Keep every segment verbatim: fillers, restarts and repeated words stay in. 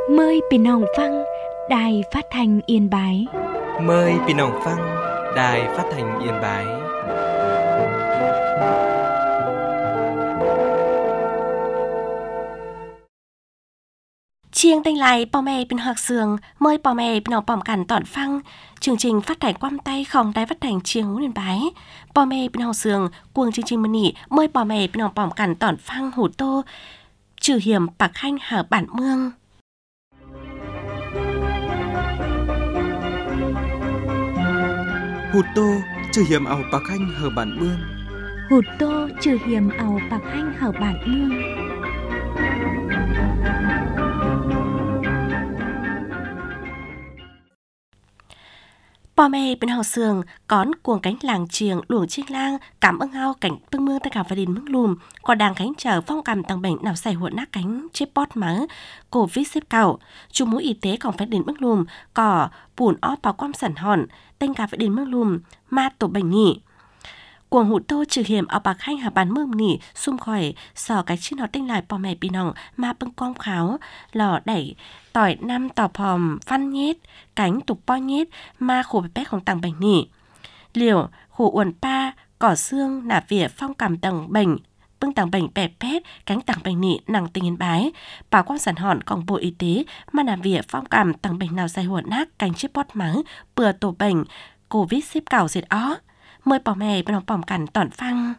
Mờiพี่น้องฟัง Đài Phát thanh Yên Bái. Mời พี่น้องฟัง Đài Phát thanh Yên Bái. Chiêng tênh lại bò mẹ bên học sường, mời bò mẹ bên học bỏm cằn tọn phăng. Chương trình phát thanh quăm tay không Đài Phát thanh Chiêng Yên Bái. Bò mẹ bên học sường, cuồng chương trình mân nỉ, mời bò mẹ bên học bỏm cằn tọn phăng hủ tô. Trừ hiểm bạc khanh hở bản mương. Hụt tô trừ hiểm ảo bạc khanh hở bản mương. Hụt tô trừ hiểm ảo bạc khanh hở bản mương. Bò mẹ bên hào sường, cón cuồng cánh làng chiềng luồng chiếc lang, cảm ơn hao cảnh bưng mương ta cả và đình mương lùm, có đang khánh chờ phong cầm tăng bệnh nào xảy huộn nát cánh chếp bót má, Covid xếp cào, chú mũi y tế còn phải đình mương lùm, cỏ, bùn óp báo quam sản hòn, tên cả phải đình mương lùm, ma tổ bệnh nhị. Cuồng hụt tô trừ hiểm ở bạc khanh hà bàn mương nỉ, xung khỏi, sò cái chứ nó tên lại bò mẹ bị nòng, ma bưng quam kháo, lò đẩy, tỏi năm tỏ phòm, văn nhết, cánh tục po nhết, ma khổ bếp bét không tăng bệnh nỉ. Liều, khổ uẩn pa, cỏ xương, nả vỉa phong cầm tầng bệnh, bưng tầng bệnh bẹp pét, cánh tầng bệnh nỉ, nặng tình yên bái. Bảo quan sản hòn còn bộ y tế, mà nả vỉa phong cầm tầng bệnh nào dài huộn nát, cánh chếp bót mắng, bừa tổ bệnh, Covid xếp cào diệt ó. Mời bò mẹ bên bỏm cằn tọn phăng.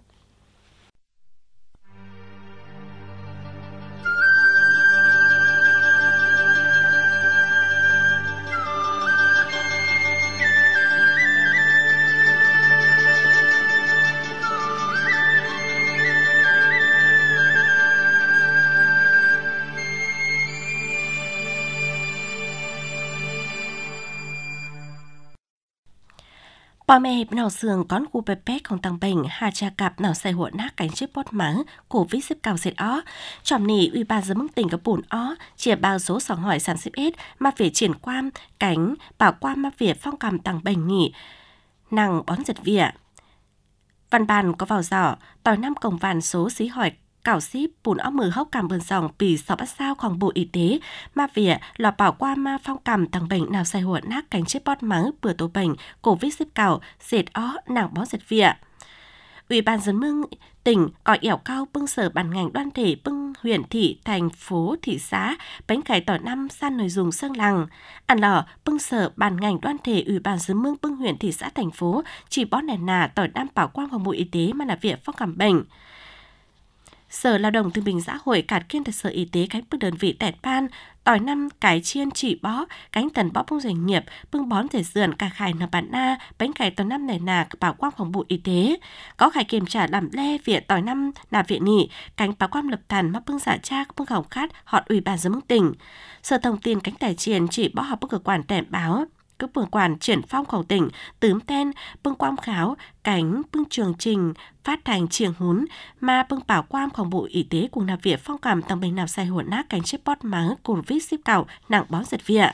Bò mẹ bên nào sường con khu bếp bét không tăng bệnh, hà cha cặp nào say huộn nát cánh chếp bót mắng, Covid xếp cao diệt ó. Chòm nỉ ủy ban dân mức tỉnh có bùn ó, chia bao số sòng hỏi sản xếp ết, mà về triển quan, cánh, bảo quan mà về phong cầm tăng bệnh nhị, nàng bón giật vỉa. Văn bàn có vào giỏ, tỏi năm cổng vàn số xí hỏi cảo xíp bùn ó mừ hốc cầm bườn dòng pì sáu bát sao khoảng bộ y tế ma vỉa lò bảo qua ma phong cầm tăng bệnh nào say huộn nát cánh chếp bót mắng bừa tổ bệnh Covid xếp cào dệt ó nàng bó giật vỉa. Ủy ban dân mương tỉnh có ẻo cao bưng sở bàn ngành đoan thể bưng huyện thị thành phố thị xã bánh cải tỏi năm san nồi dùng sơn lằng ăn lò bưng sở bàn ngành đoan thể ủy ban dân mương bưng huyện thị xã thành phố chỉ bó nền nà tỏi năm bảo quan phòng bộ y tế mà là việc phong cầm bệnh. Sở Lao động Thương binh Xã hội cạt kiên thật Sở Y tế cánh bưng đơn vị tẹt ban, tỏi năm cái chiên chỉ bó, cánh tần bó bông doanh nghiệp, bưng bón rể dườn cà khải nà bản na, bánh cải tỏi năm này nà bảo quang phòng bộ y tế. Có khải kiểm trả làm le viện tỏi năm nà viện nhị, cánh bảo quang lập thần mắc bưng dạ cha bưng khổng khát họt ủy ban dân mức tỉnh. Sở thông tin cánh tài chiên chỉ bó họp bưng cơ quan tèm báo. Cấp bường quản triển phong khẩu tỉnh, tướm ten, bưng quam kháo, cánh, bưng trường trình, phát thành chiềng hún, mà bưng bảo quamของbộ y tế cùng nạp viện phong cầm tăng bệnh nào sai huộn nát cánh chếp bót mắng, Covid xếp cào, nặng bó giật viện.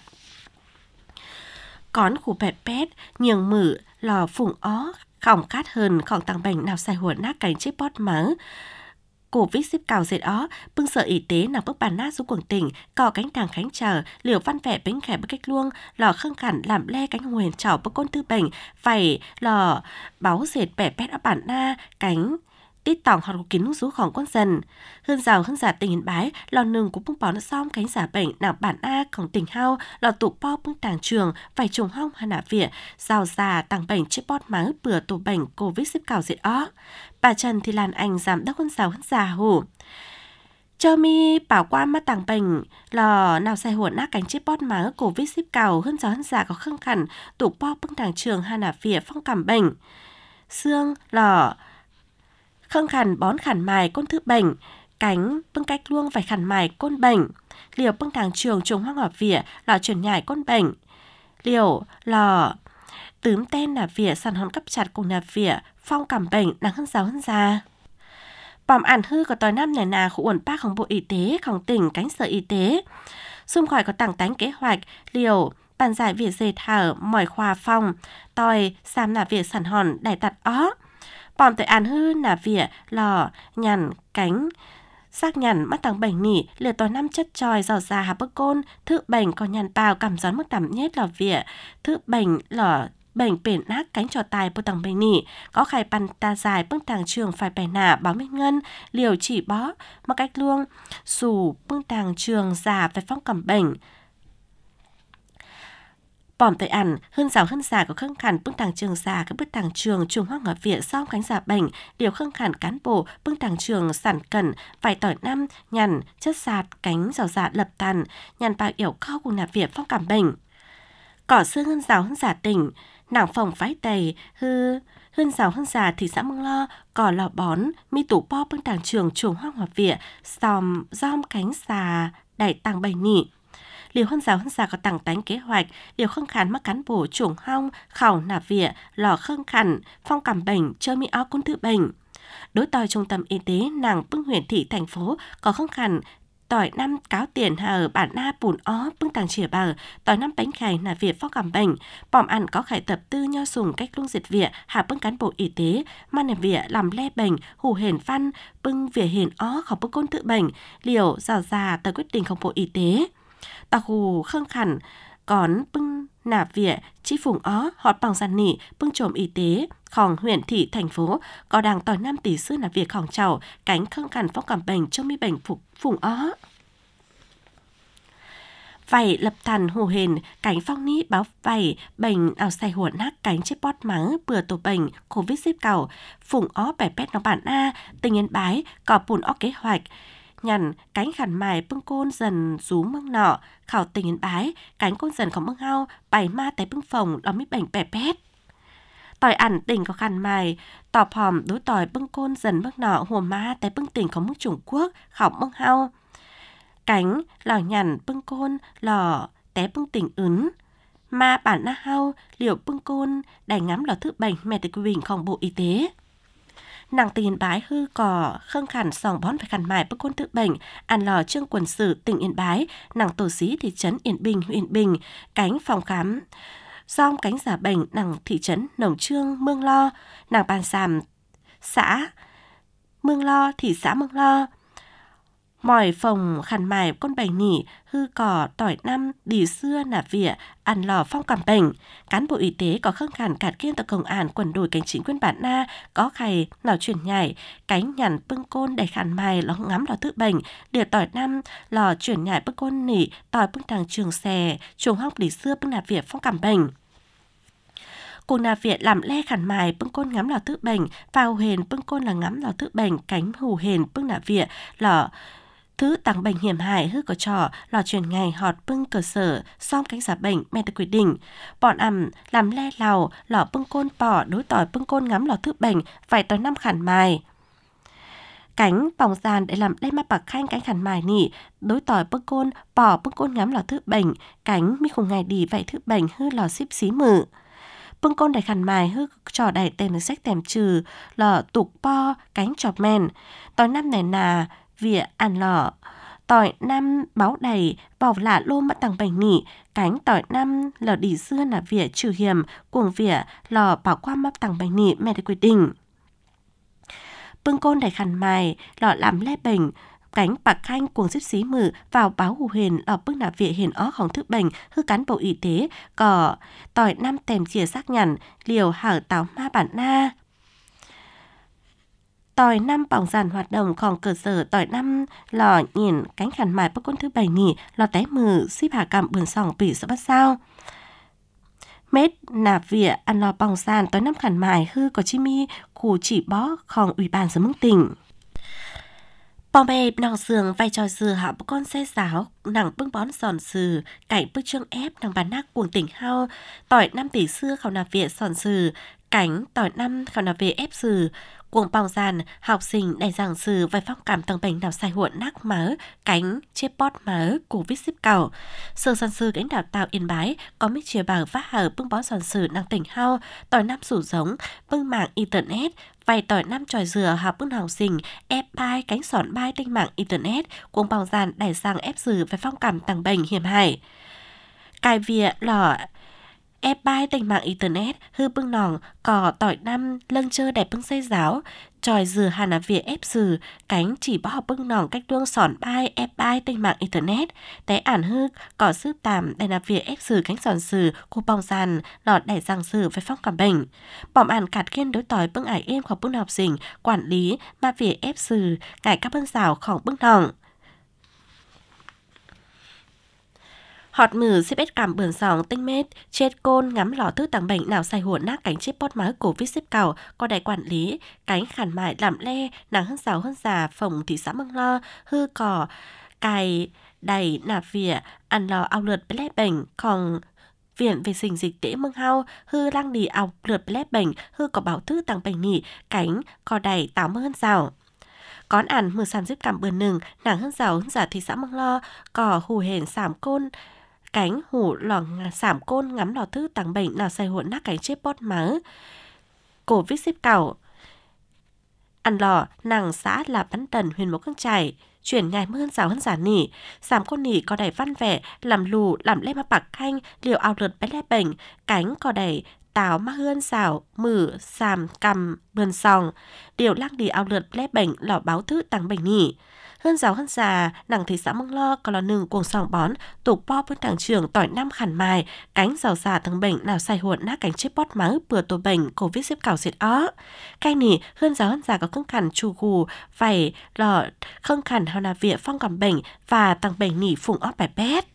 Cón khu bẹp pét, nhường mử, lò phùng ó, khỏng khát hơn khỏng tăng bệnh nào sai huộn nát cánh chếp bót mắng, Covid xếp cào dệt ó, bưng sở y tế nằm bước bàn nát xuống quảng tỉnh, cò cánh thằng khánh chờ, liều văn vẻ bánh khẻ bất cách luông, lò khâng khẳng làm le cánh huyền chảo bất côn tư bệnh, phải lò báo dệt bẻ pét ở bản na, cánh tít tỏng hoặc kín rú khỏng con dần. Hơn rào hơn giả tình Yên Bái, lò nừng cũng bưng bón xong cánh giả bệnh nặng bản A khổng tỉnh hao, lò tụ po bưng tàng trường, phải trùng hong hà nạ vỉa, rào già tàng bệnh chếp bót mắng bừa tổ bệnh Covid xếp cào dệt ó. Bà Trần thì Lan Anh giám đốc hơn rào hơn giả hủ. Chơ mi bảo quan mà tàng bệnh, lò nào sai huộn nát cánh chếp bót mắng Covid xếp cào hơn rào hơn giả có khưng khẩn, tụ po bưng tàng trường hà nạ vỉa phong cảm bệnh. Xương, lò khâng khẩn bón khẩn mài côn thứ bệnh, cánh bưng cách luông phải khẩn mài côn bệnh, liều bưng thằng trường trùng hoang họp vỉa lò chuyển nhải côn bệnh, liều lò tướm ten nà vỉa sàn hòn cấp chặt cùng nà vỉa phong cảm bệnh đáng hơn giáo hơn già. Bỏm ảnh hư có tỏi năm này nà khu uẩn bácของbộ y tếของtỉnh cánh sở y tế. Xung khỏi có tảng tánh kế hoạch, liều bàn giải vỉa dệt thở mỏi khoa phòng, tỏi xàm nà vỉa sàn hòn đài tặt ó. Bỏm tới án hư nà vỉa lò nhằn cánh xác nhận mắt tàng bệnh nỉ liều tỏi năm chất tròi giàu già hà bức côn thứ bệnh có nhàn bào cảm gió mức tầm nhất lò vỉa thứ bệnh lò bệnh bể nát cánh trò tài bức tàng bệnh nỉ có khai bàn ta dài bức tàng trường phải bẻ nả báo minh ngân liều chỉ bó một cách luông xù bức tàng trường già phải phong cầm bệnh bỏm tới ăn hơn rào hơn già có khương khẩn bưng tàng trường già các bức tàng trường trường hoang ở viện xong cánh giả bệnh điều khương khẩn cán bộ bưng tàng trường sản cẩn vài tỏi năm nhằn chất sạt cánh rào dạ lập tàn nhằn vào yểu cao cùng nạp viện phong cảm bệnh cỏ xương hơn rào hơn giả tỉnh nàng phòng phái tầy hư hơn rào hơn già thị xã Mương Lo cỏ lò bón mi tủ po bưng tàng trường trường hoang ở viện xòm giom cánh xà đẩy tàng bệnh nỉ liều hơn giáo hơn già có tặng tánh kế hoạch liều khương khán mắc cán bộ chuồng hong khảo nạp vỉa lò khương khẩn phong cảm bệnh chơi mi áo cún tự bệnh đối tòi trung tâm y tế nàng bưng huyện thị thành phố có khương khẩn tỏi năm cáo tiền hà ở bản na bùn ó bưng tàng chìa bờ tỏi năm bánh khải nạp vỉa phong cảm bệnh bỏm ăn có khải tập tư nho sùng cách lung diệt vỉa hạ bưng cán bộ y tế man nạp vỉa làm le bệnh hù hền văn bưng vỉa hền ó khảo bưng côn tự bệnh liều rào già tới quyết địnhของbộ y tế tà hù khương khẩn còn bưng nạp vỉa chi phùng ó họt bằng giàn nỉ bưng trộm y tế khòng huyện thị thành phố có đàng tỏi năm tỷ sư nạp vỉa khòng chầu cánh khương khẩn phong cảm bệnh cho mi bệnh phục phùng ó vảy lập thần hù hền cánh phong ní báo vảy bệnh ảo say huột nát cánh chết bót mắng bừa tổ bệnh covid xếp cầu phùng ó bẻ pét nó bản a tình yên bái có bùn ó kế hoạch nhằn cánh khẩn mài bưng côn dần rú mương nọ khảo tình yên bái cánh côn dần có mương hao bày ma tại bưng phòng đó mới bệnh bẻ pét tỏi ẩn tỉnh có khăn mài tỏ hòm đối tỏi bưng côn dần mương nọ hùa ma tại bưng tỉnh có mức Trung Quốc khảo mương hao cánh lò nhằn bưng côn lò té bưng tỉnh ứng ma bản na hao liều bưng côn đài ngắm lò thức bệnh mẹ tại quy bìnhของbộ y tế nàng tiền bái hư cỏ khương khẩn sòng bón phải khẩn mài bức côn tự bệnh ăn lò trương quần sử tỉnh Yên Bái nàng tổ sĩ thị trấn Yên Bình huyện Bình cánh phòng khám dom cánh giả bệnh nàng thị trấn Nồng Trương Mương Lo nàng bàn sàm xã Mương Lo thị xã Mương Lo mỏi phòng khẩn mài con bệnh nỉ hư cỏ tỏi năm đỉ xưa nạp vỉa ăn lò phong cảm bệnh cán bộ y tế có khương khẩn cạt kiên tại công an quần đùi cánh chính quyền bản na có khày nào chuyển nhảy cánh nhằn bưng côn đầy khẩn mài ló ngắm lò tự bệnh đỉa tỏi năm lò chuyển nhảy bưng côn nỉ tỏi bưng tàng trường xè chuồng hóc đỉ xưa bưng nạp vỉa phong cảm bệnh cùng nạp viện làm le khẩn mài bưng côn ngắm lò tự bệnh vào hền bưng côn là ngắm lò tự bệnh cánh hù hền bưng nạp viện lò thứ tàng bệnh hiểm hại hư có trò lò truyền ngày họt bưng cơ sở xong cánh giả bệnh mẹ được quyết định bọn ẩm làm le lào lò bưng côn bỏ đối tỏi bưng côn ngắm lò thức bệnh phải tới năm khẩn mài cánh vòng giàn để làm đem ma bạc khanh cánh khẩn mài nỉ đối tỏi bưng côn bỏ bưng côn ngắm lò thức bệnh cánh mi khùng ngày đi vậy thức bệnh hư lò xíp xí mử bưng côn đầy khẩn mài hư trò đầy tèm sách tèm trừ lò tục po cánh chọp men tỏi năm này nà vỉa ăn lò tỏi năm báo đầy vào lạ lô mất tàng bệnh nỉ cánh tỏi năm lò đỉ xưa là vỉa trừ hiểm cuồng vỉa lò bảo qua mất tàng bệnh nỉ mẹ được quyết định bưng côn đầy khăn mài lò làm le bệnh cánh bạc khanh cuồng xếp xí mử vào báo hù hền lò bưng nạp vỉa hiền óของthức bệnh hư cán bộ y tế cỏ tỏi năm tèm chìa xác nhằn liều hở táo ma bản na tỏi năm bỏng giàn hoạt độngของcơ sở tỏi năm lò nhìn cánh khẩn mài bức côn thứ bảy nỉ lò té mử xíp hạ cảm bườn sòng bỉ sợ bắt sao mét nạp vỉa ăn lò bỏng giàn tỏi năm khẩn mài hư có chi mi khu chỉ bóของủy ban sở mương tỉnh bò bè nàng sườn vai trò dừa hạ bức con xe giáo nàng bưng bón sòn sừ cạnh bức trương ép nàng bàn nát cuồng tỉnh hao tỏi năm tỷ xưa khảo nạp vỉa sòn sừ cánh tỏi năm khảo nạp vỉa ép sừ cuồng bong giàn học sinh đại giảng sư về phong cảm tầng bệnh đào sai huộn nát mớ cánh chếp bót mớ covid xếp cầu sở sản sư cánh đào tạo Yên Bái có mít chia bảo vác hở bưng bón sản sư năng tỉnh hao tỏi năm sủ giống bưng mạng internet vài tỏi năm tròi dừa học bưng học sinh ép bai cánh sòn bai tinh mạng internet cuồng bong giàn đại giảng ép sư về phong cảm tầng bệnh hiểm hại cài vỉa lò ép bài tình mạng internet hư bưng nòng cò tỏi năm lâng chơ đẹp bưng xây giáo tròi dừa hà nà vỉa ép sử cánh chỉ bỏ bưng nòng cách đuông sòn bài ép bài tình mạng internet té ản hư cỏ sư tàm đại nà vỉa ép sử cánh sòn sử khu bong sàn lọt đẩy răng sử với phong cảm bệnh bỏm ản cạt kiên đối tỏi bưng ải êm khỏi bưng học sinh quản lý mà vỉa ép sử cải các bưng rào khỏi bưng nòng họt mử xếp ết cảm bườn sòng tinh mết chết côn ngắm lò thức tàng bệnh nào say huộn nát cánh chip bót máu covid xếp cầu có đại quản lý cánh khản mại làm le nàng hơn rào hơn già phòng thị xã Mương Lo hư cỏ cài đầy nạp vỉa ăn lò ao lượt bé bệnh còn viện vệ sinh dịch tễ Mương Hao hư lang đi ao lượt bé bệnh hư có bảo thức tàng bệnh nhị cánh có đầy táo mơ hơn rào Cón ản mưa sàn giúp cảm bườn nừng nàng hơn rào hơn giả thị xã Mương Lo cỏ hù hển sảm côn cánh hủ lò sảm côn ngắm lò thư tàng bệnh nào say huộn nát cánh chếp bót máu covid xếp cầu ăn lò nàng xã là bắn tần huyền mộc cương trải chuyển ngài mưa rào hơn giả nỉ sảm côn nỉ có đầy văn vẻ làm lù làm lê ma bạc khanh liều ao lượt bé le bệnh cánh có đầy táo ma hươn xào mử sàm cầm bườn sòng điều lăng đi ao lượt bé bệnh lò báo thư tàng bệnh nỉ hơn giáo hơn già nàng thị xã Mương Lo còn là nừng cuồng sòng bón tục po với đảng trưởng tỏi năm khản mài cánh giàu già thằng bệnh nào say huộn nát cánh chếp bót máu bừa tổ bệnh covid xếp cào diệt ó cái nỉ hơn giáo hơn già có khưng khẩn chu gù phải lò khưng khẩn hao là vỉa phong cảm bệnh và tăng bệnh nỉ phùng ó bài bét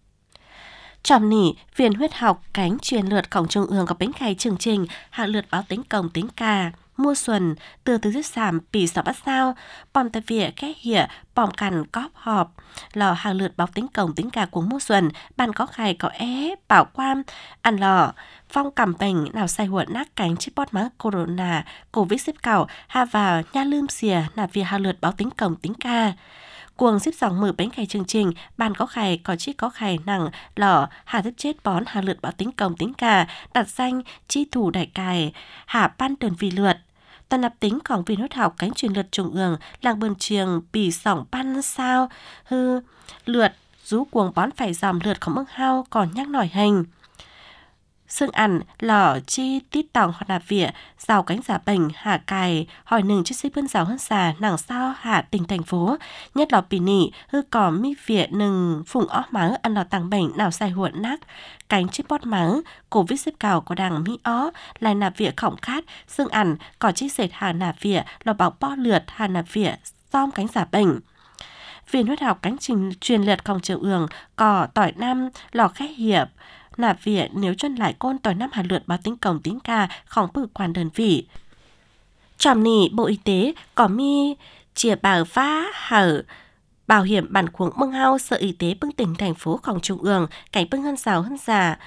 Tròm nỉ, viện huyết học cánh truyền lượt cổng trung ương có bánh khay chương trình hạ lượt báo tính công tính ca mua xuân từ từ giết sàm pì sọ bắt sao bòm tại vỉa cái hỉa bòm cằn cóp họp lò hạ lượt báo tính công tính ca của mua xuân bàn có khay có é bảo quan ăn lò phong cảm bệnh nào say huộn nát cánh chip bót máu corona covid xếp cầu hạ vào nha lươm xìa là việc hạ lượt báo tính công tính ca cuồng xếp dòng mở bánh khay chương trình bàn có khay có chiếc có khay nặng lò hà thức chết bón hà lượt bảo tính công tính cả đặt danh chi thủ đại cài hạ ban đơn vị lượt toàn lập tínhของviện huyết học cánh truyền lượt trung ương làng bờn trường bì sỏng ban sao hư lượt rú cuồng bón phải dòm lượtของMương Hao còn nhắc nổi hình xương ẩn lò chi tít tòng hoặc là vỉa rào cánh giả bệnh hạ cài hỏi nừng chiếc xích vươn rào hơn xà nàng sao hạ tỉnh thành phố nhất lò pì nỉ hư cỏ mi vỉa nừng phùng ó máu ăn lò tàng bệnh nào say huộn nát cánh chiếc bót máu covid xếp cào có đằng mi ó lại nạp vỉa khổng khát xương ẩn cỏ chiếc dệt hà nạp vỉa lò bảo bo lượt hà nạp vỉa xóm cánh giả bệnh viện huyết học cánh trình truyền lượt còng chiều ương cỏ tỏi năm lò khét hiệp nạp vỉa nếu chân lại côn tỏi năm hạt lượt báo tính công tính ca không bự quan đơn vị tròm nỉ bộ y tế có mi chìa bảo phá hở bảo hiểm bản cuống Mương Hao sở y tế bưng tỉnh thành phốของtrung ương cảnh bưng hơn rào hơn già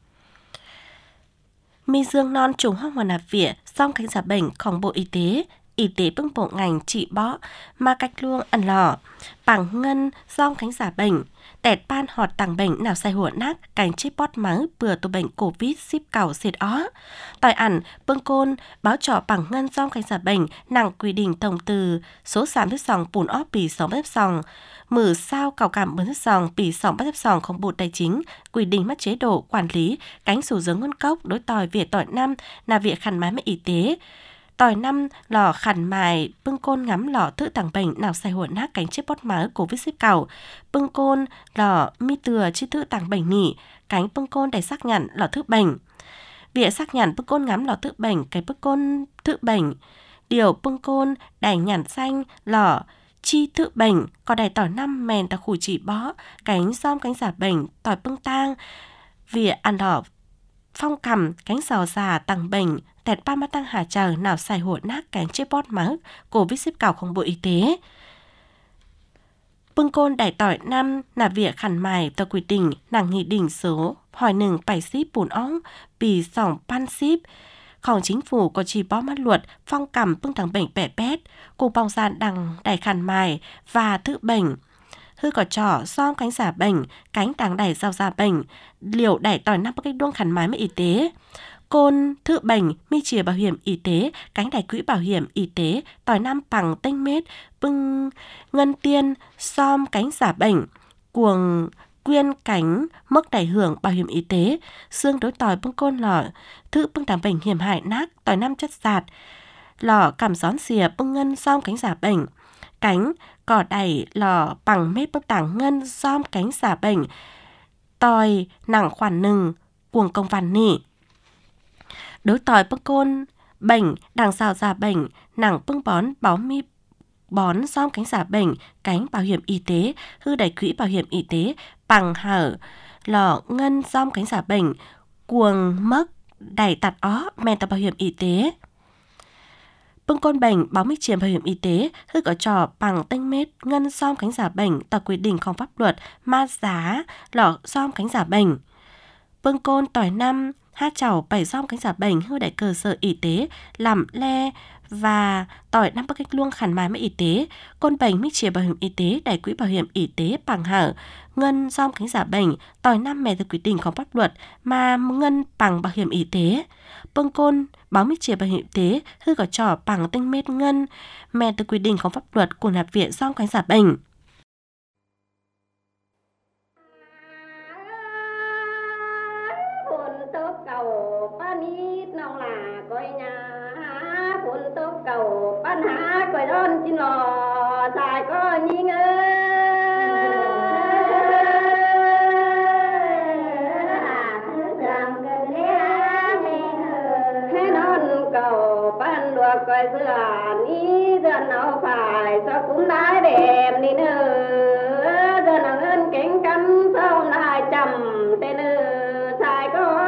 mi dương non trùng hóc hòa nạp vỉa song cánh giả bệnhของbộ y tế y tế bưng bộ ngành trị bó mà cách luông ăn lò bằng ngân song cánh giả bệnh tẹt ban họt tàng bệnh nào say huộn nát cánh chip bót máu bừa tổ bệnh covid ship cầu xịt ó tỏi ẩn bưng côn báo trò bằng ngân song cánh giả bệnh nặng quy định tổng từ số sám thất sòng bùn ó pì sóng bếp sòng mử sao cào cảm bướn thất sòng pì sòng bếp sòng không bụt tài chính quy định mất chế độ quản lý cánh sủ dưỡng ngân cốc đối tỏi vỉa tỏi năm là việc khăn mái mất y tế tỏi năm lò khẩn mài bưng côn ngắm lò thử tàng bệnh nào say huộn nát cánh chip bót máu covid xếp cầu bưng côn lò mi từa chi thử tàng bệnh nỉ cánh bưng côn để xác nhận lò thử bệnh vỉa xác nhận bưng côn ngắm lò thử bệnh cái bưng côn thử bệnh điều bưng côn đài nhản xanh lò chi thử bệnh có đài tỏi năm mèn ta khủi chỉ bó cánh xóm cánh giả bệnh tỏi bưng tang vỉa ăn lò phong cầm cánh sò già tàng bệnh tẹt ba mắt tăng hà chờ nào xài huộn nát cánh chip bót máu covid xếp càoของbộ y tế bưng côn đẩy tỏi năm là việc khẩn mài tờ quy định nàng nghị định số hỏi nừng bảy ship bùn óng bì sòng pan shipของchính phủ có chỉ bó mắt luật phong cầm bưng tàng bệnh bẻ bét cùng bong sàn đằng đẩy khẩn mài và thử bệnh hư có trò xóm cánh giả bệnh cánh đằng đẩy rau ra bệnh liều đẩy tỏi năm bắc cách đuông khẩn mái với y tế côn thử bệnh mi chìa bảo hiểm y tế cánh đài quỹ bảo hiểm y tế tỏi năm bằng tinh mết bưng ngân tiên xóm cánh giả bệnh cuồng quyên cánh mức đại hưởng bảo hiểm y tế, xương đối tỏi bưng côn lọ, thứ bưng đảm bệnh hiểm hại nát, tỏi năm chất sạt, lọ cảm gión xìa bưng ngân xóm cánh giả bệnh, cánh cỏ đẩy lọ bằng mết bưng tảng ngân xóm cánh giả bệnh, tỏi nặng khoản nừng, cuồng công văn nỉ. Đối tỏi bưng côn bệnh, đằng xào giả bệnh, nặng bưng bón báo mi bón xóm cánh giả bệnh, cánh bảo hiểm y tế, hư đẩy quỹ bảo hiểm y tế, bằng hở, lọ ngân xóm cánh giả bệnh, cuồng mất, đẩy tạt ó, men tập bảo hiểm y tế. Bưng côn bệnh, báo mít chiếm bảo hiểm y tế, hư có trò bằng tinh mết, ngân xóm cánh giả bệnh, tỏ quy định không pháp luật, ma giá, lọ xóm cánh giả bệnh. Bưng côn tỏi năm, hát chảo bảy xóm cánh giả bệnh, hư đẩy cơ sở y tế, làm le, và tỏi năm bắc cách luông khẩn mái y tế, côn bệnh mít chia bảo hiểm y tế, đẩy quỹ bảo hiểm y tế bằng hở, ngân xóm cánh giả bệnh, tỏi năm mẹ theo quy định không pháp luật mà ngân bằng bảo hiểm y tế. Bưng côn báo mít chia bảo hiểm y tế, hư có trò bằng tinh mết ngân mẹ theo quy định không pháp luật của nạp viện xóm cánh giả bệnh. Cầu ban há quay đón chín lò dài có nhí ngơ thế non cầu ban đùa quay dừa ní dừa nào phải cho cũng đái đẹp đi nữa dừa nào ơn cánh cắm sau lại chầm tên nữa dài có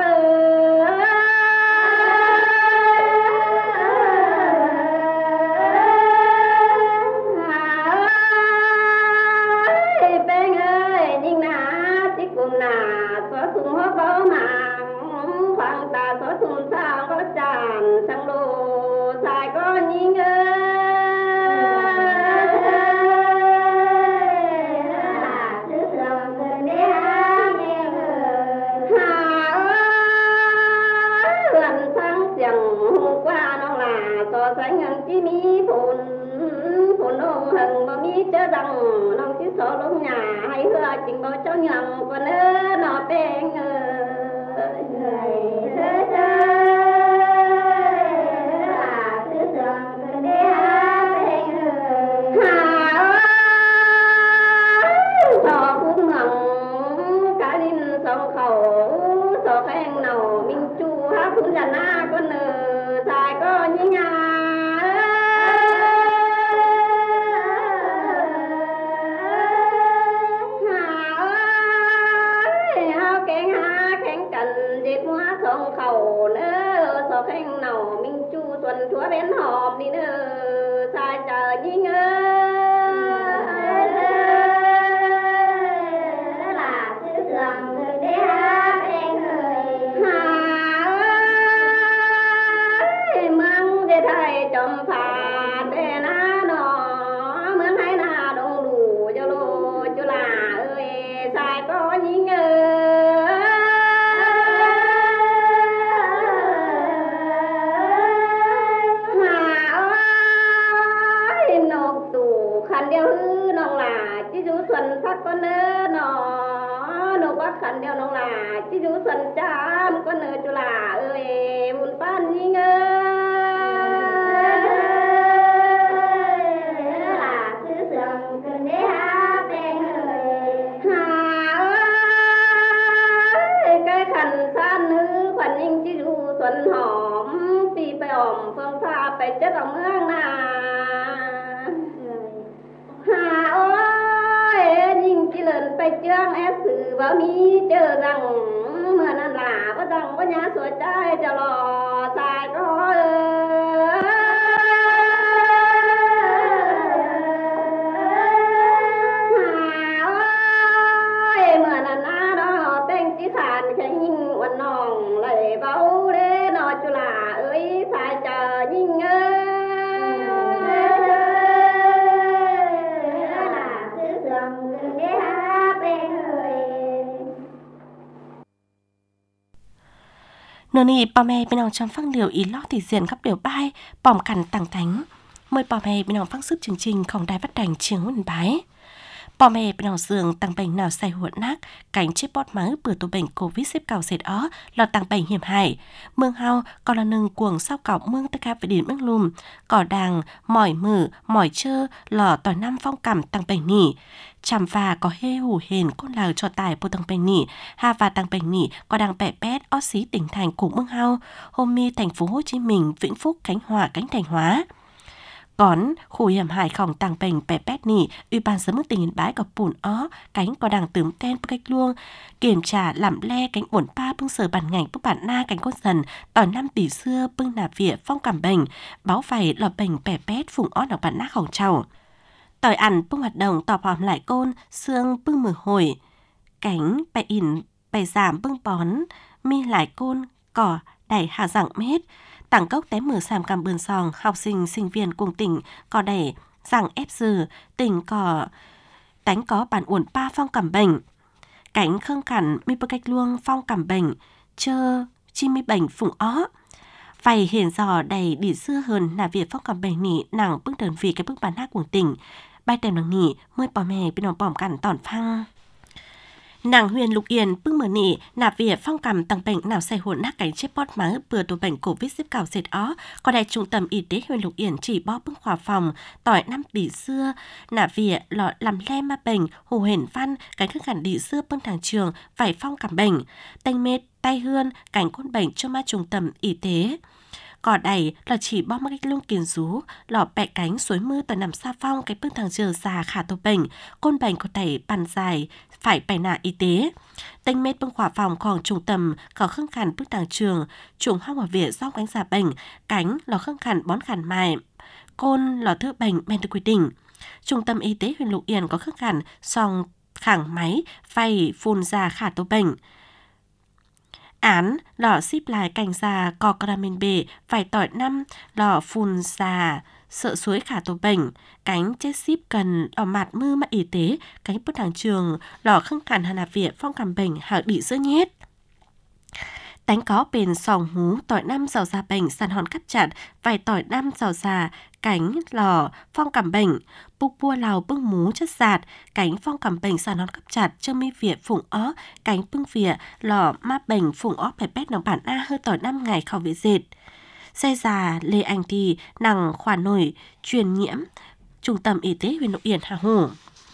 trình báo cho nhằng con ơ nó bên chúa bên hòm đi nữa sai chờ nhí ngơ là sứ sườn người đế hát em người hà ơi mương để thầy chồng phạt để na nó mương hay na đông đủ cho lô cho là ơi sai có nhí ngơ xuân phát con nơ nó nó bác khăn đeo nó là chứ chú xuân chăm con nơ chú là ơi buồn pan nhí ngơ là sứ sườn cần đế hát đen ơi hà ơi cái khăn san nữ khoản ninh chứ chú xuân hòm vì phải ổm phương pha phải chất ở mương nà hà ơi chỉ lần phải chương ép sự vào mi chờ rằng mưa nan là có rằng có nhà sửa trái cho lò xài có ơi mưa nan là đó tên chỉ khàn cái nhìn quần nòng lại bao để nó cho là ơi xài chờ nhìn ơi nửa nì bà mẹ bên nào trong phăng liều ý lo thì diện gấp điều bài bỏng cằn tàng thánh mời bà mẹ bên nào phăng sức chương trìnhของđài phát thanh Trường Nguyễn Bái Bỏ mẹ bên nào giường tăng bệnh nào say huộn nát, cánh chếp bót máu bừa tổ bệnh Covid xếp cao xệt ó, lọt tăng bệnh hiểm hại. Mương hao còn là nâng cuồng sau cọng mương tất cả về điện mương lùm, cỏ đàng, mỏi mử, mỏi chơ, lò tỏi năm phong cảm tăng bệnh nỉ. Chằm và có hê hủ hền côn lào cho tài bộ tăng bệnh nỉ, ha và tăng bệnh nỉ có đang bẹ bét ót xí tỉnh thành của mương hao, hôm mi thành phố Hồ Chí Minh, Vĩnh Phúc, Khánh Hòa, Cánh Thành Hóa. Còn khu hiểm hại khổng tăng bệnh bẻ bét nỉ, Ủy ban sớm mức tình hình bãi gặp bùn ó, cánh có đằng tướng tên cách luông, kiểm tra làm le cánh buồn pa bưng sở bản ngành bức bản na cánh con dần, tỏi năm tỷ xưa bưng nạp vỉa phong cảm bệnh, báo phải lò bệnh bẻ bét phùng ó đọc bản na khổng trầu. Tỏi ăn bưng hoạt động tỏ hòm lại côn, xương bưng mười hồi, cánh bẻ ỉn bẻ giảm bưng bón, mi lại côn, cỏ đẩy hạ dạng mét, tảng cốc té mở sàm cầm bươn sòng, học sinh, sinh viên cùng tỉnh có đẩy, rằng ép dừ, tỉnh có đánh có bản uẩn pa phong cảm bệnh. Cánh khâng khẳng mi bơ cách luông phong cảm bệnh, chơ, chi mi bệnh phùng ó. Phải hiển dò đầy đi xưa hơn là việc phong cảm bệnh nỉ nặng bước đơn vì cái bước bản hát của tỉnh. Bài tèm nặng nỉ, mới bỏ mè bên nó bỏm cản tỏn phăng. Nàng huyền Lục Yên bưng mở nỉ nạp việc phong cảm tăng bệnh nào say hồn nát cánh chếp bót máu bừa tổ bệnh Covid xếp cao xệt ó, có đại trung tâm y tế huyền Lục Yên chỉ bó bưng khỏa phòng tỏi năm tỷ xưa nạp việc lọ làm le ma bệnh hồ hển văn cánh khắc hẳn đi xưa bưng thằng trường phải phong cảm bệnh tanh mệt tay hươn cánh côn bệnh cho ma trung tâm y tế. Cỏ đẩy là chỉ bó mắc cách lung kiền rú, lọ bẹ cánh suối mưa tỏi nằm xa phong cái bưng thằng trường già khả tổ bệnh, côn bệnh có đẩy bàn dài phải bài nạ y tế. Tênh mết bưng khỏa phòng khoảng trung tâm có khưng khăn bức tàng trường, trùng hong ở viện do cánh giả bệnh, cánh lò khưng khăn bón khăn mài, côn lò thứ bệnh men được quy định. Trung tâm y tế huyện Lục Yên có khưng khăn song khẳng máy phay phun ra khả tổ bệnh. Án lò ship lại cành già cò caramin bể phải tỏi năm lò phun ra sợ suối khả tổ bệnh, cánh chết ship cần ở mặt mưa mà y tế, cánh bức hàng trường, lò khăn khăn hà nạp viện phong cảm bệnh hạ bị giữa nhét. Đánh có bền sòng hú tỏi năm giàu già bệnh sàn hòn cắt chặt, vài tỏi năm giàu già, cánh lò phong cảm bệnh, bục bua lào bưng mú chất giạt, cánh phong cảm bệnh sàn hòn cắt chặt, chơ mi vỉa phụng ó, cánh bưng vỉa lò ma bệnh phụng ó phải bét nòng bản A hơi tỏi năm ngày khảo viện dệt. Xe già Lê Anh Thì nằng khoa nổi truyền nhiễm trung tâm y tế huyện Lục Yên Hà Hồ.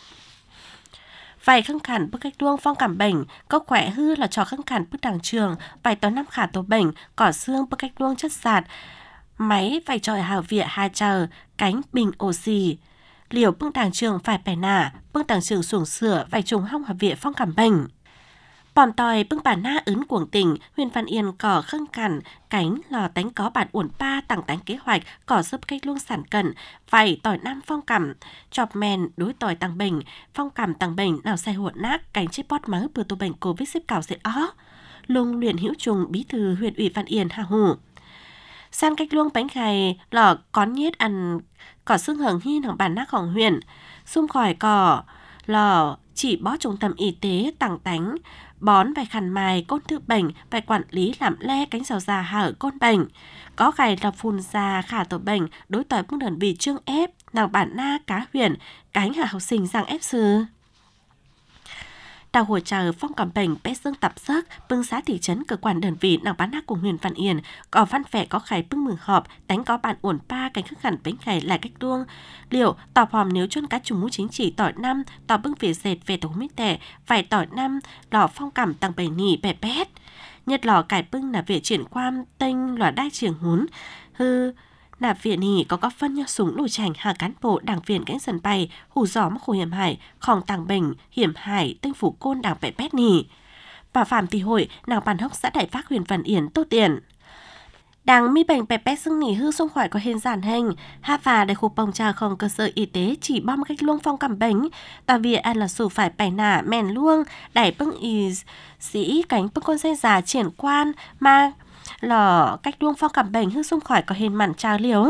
Vài khăn khẳng bức cách luông phong cảm bệnh, có khỏe hư là cho khăn khẳng bức đảng trường, vài tóm năm khả tổ bệnh, cỏ xương bức cách luông chất sạt, máy phải tròi hào vịa hai chờ, cánh bình oxy. Liều bức đảng trường phải bẻ nả, bức đảng trường xuồng sửa, vài trùng hong hào vịa phong cảm bệnh. Bòm tòi bưng bản na ứng cuồng tỉnh, huyện Văn Yên cỏ khưng cản, cánh lò tánh có bản uẩn pa tặng tánh kế hoạch, cỏ giúp cách luôn sản cận, vảy tỏi năm phong cảm, chọc men đối tỏi tăng bệnh, phong cảm tăng bệnh nào say huộn nát, cánh chếp bót máu bừa tổ bệnh Covid xếp cao dệt ó. Lung luyện hữu trùng bí thư huyện ủy Văn Yên Hà Hồ. San cách luông bánh khai, lò cón nhết ăn, cỏ xương hưởng hi hỏng bản nát hỏng huyện, xung khỏi cỏ, lò chỉ bó trung tâm y tế tặng tánh, bón vài khăn mài côn tự bệnh, vài quản lý làm le cánh rào già hở côn bệnh. Có gài lọc phun ra khả tổ bệnh, đối tỏi bưng đơn vị trương ép, nàng bản na cá huyền, cánh hạ học sinh rằng ép sư. Đào hồi chờ phong cảm bệnh bé dương tập sức, bưng xã thị trấn cơ quan đơn vị nàng bán nát của huyện Văn Yên, có văn vẻ có khải bưng mừng họp, đánh có bạn uẩn pa cánh khắc khẩn bánh khải lại cách đuông. Liệu tỏ hòm nếu chôn cá trùng mũ chính trị tỏi năm, tỏ bưng về dệt về tổ mít tẻ, phải tỏi năm, lò phong cảm tăng bảy nỉ bẻ bét. Nhật lò cải bưng là về triển quan, tinh lò đai trường hún, hư, nạp viện nỉ có có phân nhau súng lùi chảnh hạ cán bộ đảng viện cánh sân bay hù gió mắc khổ hiểm hải khòng tàng bệnh hiểm hải tinh phủ côn đảng bẻ bét nỉ và phạm thị hội nàng bàn hốc xã đại phát huyện Văn Yên tô tiền đảng mi bệnh bẻ bét xưng nỉ hư xung khỏi có hình giản hình ha và đại khu bồng trà không cơ sở y tế chỉ bom cách luông phong cảm bệnh tà vì ăn là sủ phải bẻ nả mèn luông đẩy bưng y sĩ cánh bưng con dây già triển quan mà lò cách luông phong cảm bệnh hư xung khỏi có hình mặn trà liều.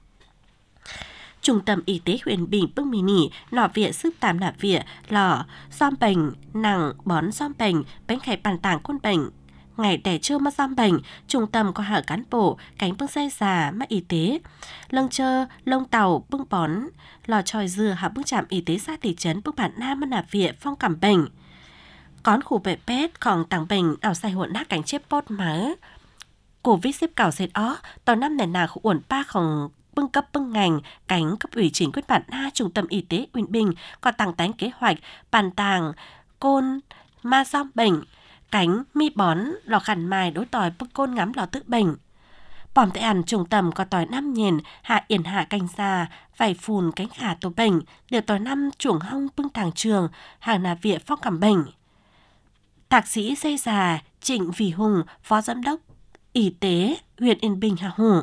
Trung tâm y tế huyện Bình bưng mì nỉ, lò viện sức tàm nạp viện, lò xóm bệnh, nặng bón xóm bệnh, bánh khải bàn tảng côn bệnh, ngày để chưa mất giam bệnh, trung tâm có hở cán bộ, cánh bưng xe già, mắt y tế. Lâng chơ, lông tàu, bưng bón, lò tròi dừa hạ bưng trạm y tế xã thị trấn bưng bản nam mất nạp viện phong cảm bệnh. Cón khu bệ pét còn tàng bệnh đảo xài huộn nát cánh chếp bót má. Covid xếp cào xếp ó, tàu năm này nào khu uẩn baของbưng cấp bưng ngành, cánh cấp ủy chính quyết bản na trung tâm y tế Uyên Bình có tăng tánh kế hoạch, bàn tàng, côn, ma giam bệnh, cánh mi bón, lò khăn mài đối tỏi bưng côn ngắm lò tự bệnh. Bỏm tại ăn trung tâm có tỏi năm nhìn, hạ yển hạ canh xa, vải phùn cánh khả tổ bệnh, điều tỏi năm chuồng hông bưng tàng trường, hàng nà viện phong cảm bệnh. Thạc sĩ dây già Trịnh Vì Hùng, Phó Giám đốc Y tế huyện Yên Bình Hà Hủ.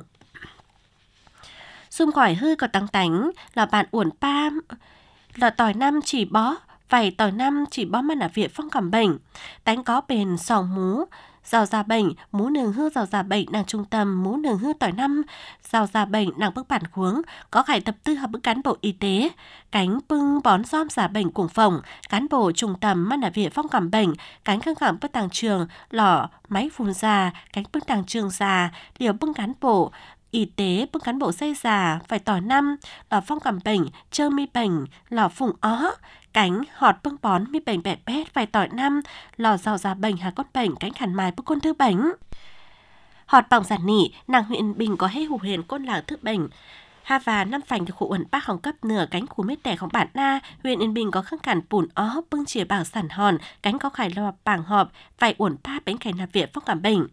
Xung khỏi hư có tăng tánh là bạn uổng pa là tỏi năm chỉ bó, vảy tỏi năm chỉ bó mà là viện phong cảm bệnh. Tánh có bền sòng mú, rào già bệnh, mú nường hư rào già bệnh nàng trung tâm, mú nường hư tỏi năm, rào già bệnh nàng bức bản khuống, có khải tập tư hợp bức cán bộ y tế, cánh bưng bón giom giả bệnh cùng phòng, cán bộ trung tâm mà là viện phong cảm bệnh, cánh khương khảm bức tàng trường, lỏ, máy phun già, cánh bức tàng trường già, điều bưng cán bộ, y tế bưng cán bộ xây già, phải tỏi năm, lò phong cảm bệnh, chơ mi bệnh, lò phùng ó, cánh họt bưng bón mi bệnh bẹ bét, phải tỏi năm, lò rào già bệnh hà cốt bệnh, cánh khản mài bưng côn thư bánh. Họt bỏng giản nỉ, nàng huyện Bình có hay hủ huyền côn làng thư bệnh. Ha và năm phành được khu uẩn bác hồng cấp nửa cánh khu mết đẻของbản na, huyện Yên Bình có khăn cản bùn ó bưng chìa bảo sản hòn, cánh có khải lò bảng họp, phải uẩn pa bánh khải nạp viện phong cảm bệnh.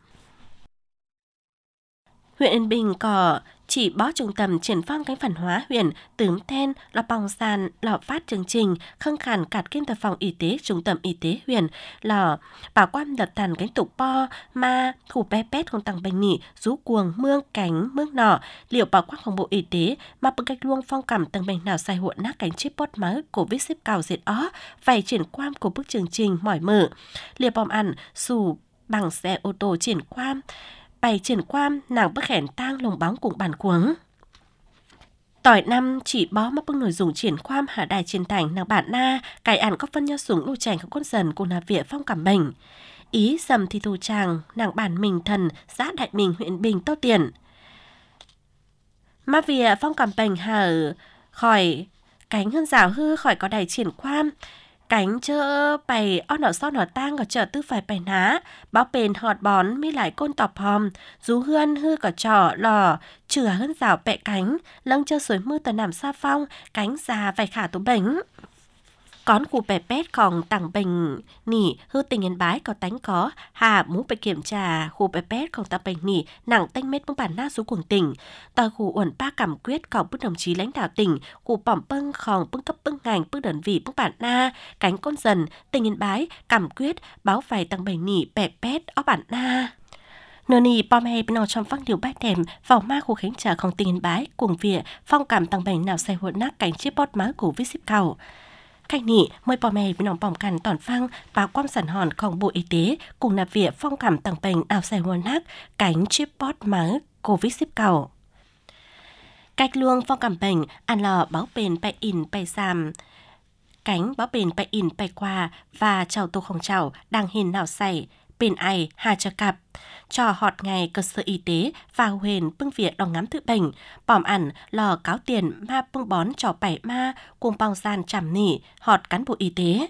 Huyện Yên Bình có chỉ bó trung tâm triển phong cánh phản hóa huyện tướng tên là bòng sàn lò phát chương trình khăn khản cạt kim tập phòng y tế trung tâm y tế huyện là bảo quan đợt tàn cánh tục po ma khu bé pét không tăng bệnh nỉ rú cuồng mương cánh mương nọ liệu bảo quan phòng bộ y tế mà bưng cách luông phong cảm tầng bệnh nào sai huộn nát cánh chip bót máu Covid xếp cào diệt ó phải triển quan của bức chương trình mỏi mở liệu bom ăn xù bằng xe ô tô triển quan bày triển quan nàng bức hẻn tang lồng bóng cùng bản cuống. Tỏi năm chỉ bó mà bưng nổi dùng triển khoam hạ đài triển thành nàng bản na, cải ản có phân nhau súng lưu chành các con dần cùng là viện phong cảm bệnh. Ý sầm thì thù chàng, nàng bản mình thần, xã Đại Mình huyện Bình Tô Tiền. Mà viện phong cảm bệnh hở khỏi cánh hơn rào hư khỏi có đài triển khoam, cánh chơ bày o nọ so nọ tang có chợ tư phải bày ná, báo bền họt bón mi lại côn tọp hòm, rú hươn hư có trò lò, chừa hơn rào bẹ cánh, lâng chơ suối mưa tờ nằm xa phong, cánh già phải khả tố bệnh. Cón khu bè pét còn tặng bệnh nỉ hư tình yên bái có tánh có hà mũ phải kiểm tra khu bè pét còn tặng bệnh nỉ nặng tanh mét bưng bản na xuống cuồng tỉnh tòa khu uẩn ba cảm quyết còn bức đồng chí lãnh đạo tỉnh khu bỏng bưng còn bưng cấp bưng ngành bưng đơn vị bưng bản na cánh con dần tình yên bái cảm quyết báo phải tặng bệnh nỉ bè pét ở bản na. Nửa nì bom hay bên nào trong phăng điều bát thèm vào ma khu khánh trả còn tình yên bái cuồng viện phong cảm tặng bệnh nào say huộn nát cánh chiếc bót má của viết ship cầu. Cách nị, mời bò mè với nòng bỏng cằn toàn phăng, báo quam sản hònของBộ Y tế cùng nạp viện phong cảm tặng bệnh ảo xài huôn nát cánh chip bót má Covid ship cầu. Cách luông phong cảm bệnh, ăn lò báo bền bày in bày xàm, cánh báo bền bày in bày qua và chào tô không chào đang hình nào xảy, bên ai hà cho cặp. Cho họt ngày cơ sở y tế và huyền bưng viện đong ngắm tự bệnh, bỏm ẩn lò cáo tiền ma bưng bón cho bảy ma cùng bao gian chảm nỉ họt cán bộ y tế.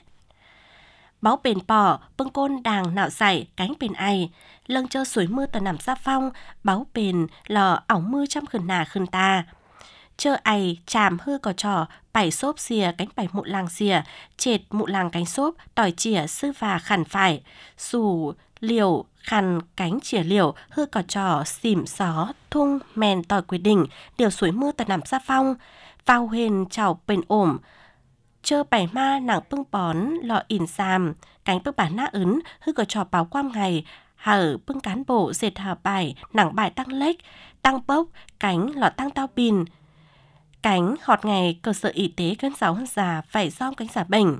Báo bền bò bưng côn đàng nạo dạy cánh bên ai, lâng chơ suối mưa tờ nằm xa phong, báo bền lò ảo mưa trăm khẩn nà khẩn ta. Chơ ai chàm hư có trò bảy xốp xìa cánh bảy mụ làng xìa, chệt mụ làng cánh xốp tỏi chỉa sư và khẩn phải, xù liều khăn cánh chỉa liều hư có trò xỉm xó thung men tỏi quyết định điều suối mưa tờ nằm xa phong vào huyền chào bên ổm chơ bảy ma nàng bưng bón lọ ỉn xàm cánh bưng bản na ứng hư có trò báo quam ngày hở bưng cán bộ dệt hà bài nàng bài tăng lếch tăng bốc cánh lọ tăng tao pin cánh họt ngày cơ sở y tế cân giáo hơn già phải dom cánh giả bệnh.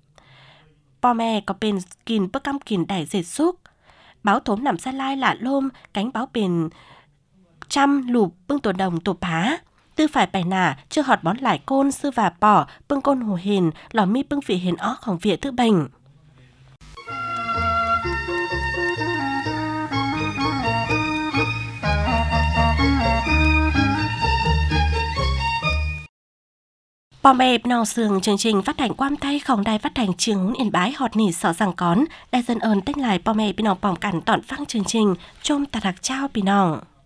Bò mè có bên kìn bức căm kìn đẩy dệt xúc. Báo thốm nằm xa lai lạ lôm, cánh báo bền trăm lụp bưng tổ đồng tổ phá. Tư phải bài nả, chưa họt bón lại côn sư và bỏ, bưng côn hồ hền, lò mi bưng vị hền óของviện thư bệnh. Bò mẹ nò sường chương trình phát hành quam tayของđài phát hành trường Yên Bái họt nỉ sọ rằng cón. Đài dân ơn tách lại bò mẹ bị nòng bỏng cản tọn phăng chương trình. Chôm tà đặc trao bị nòng.